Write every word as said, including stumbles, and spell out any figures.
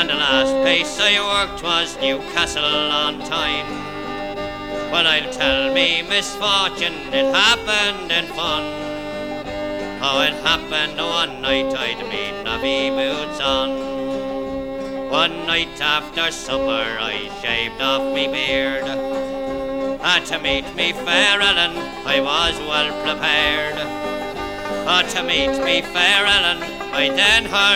And the last place I worked was Newcastle on Tyne. Well, I'll tell me misfortune, it happened in fun. Oh, it happened one night I'd me navvy boots on. One night after supper I shaved off me beard. And to meet me fair Ellen I was well prepared. Oh, to meet me fair Ellen I then heard